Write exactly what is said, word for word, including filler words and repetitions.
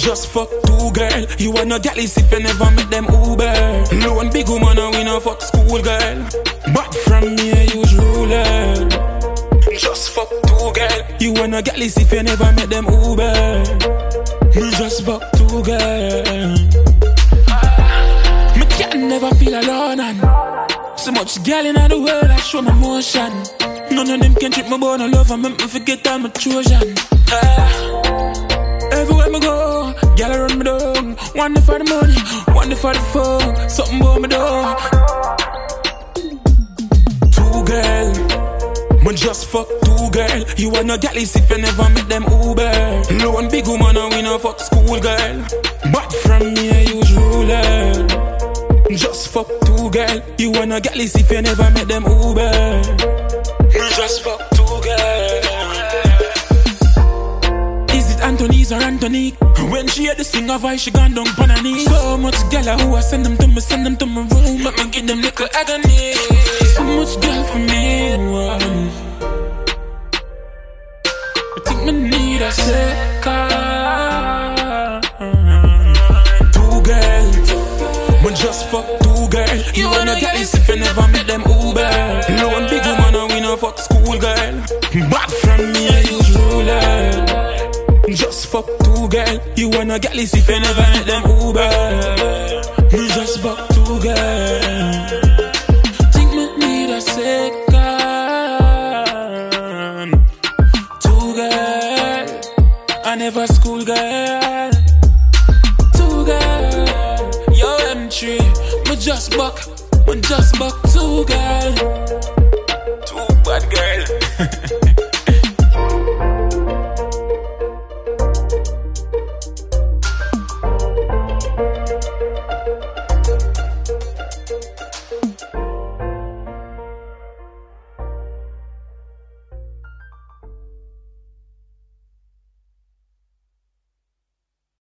just fuck two girl. You wanna get this if you never met them Uber. No one big woman and we no fuck school girl. But from me I use ruler. Just fuck two girl. You wanna get this if you never met them Uber. Me just fuck two girl. Me can never feel alone and so much girl in the world I show my motion. None of them can trip me but no love and make me forget I'm a Trojan. Ah. Everywhere me go, girl run me down. One day for the money, one day for the phone. Something about me door. Two girl, me just fuck two girl. You wanna get this if you never met them Uber. No one big woman and we no fuck school girl. But from me I use ruler. Just fuck two girl. You wanna get this if you never met them Uber. Me just fuck two girl. Anthony's or Antonique. When she hear the singer voice, she gone down on her knees. So much girl who I send them to me, send them to my room, but me give them little agony. So much girl for me. I think me need a second. Two girl, me just fuck two girl. You wanna get this if you never met them Uber. No one big woman and we no fuck school girl. Back from me I use ruler. Just fuck two girl. You wanna get this if you never met them Uber. Me just fuck two girl. Think me need a second. Two girl. I never school girl. Two girl. Yo M three. Me just buck. Me just buck two girl. Two bad girl.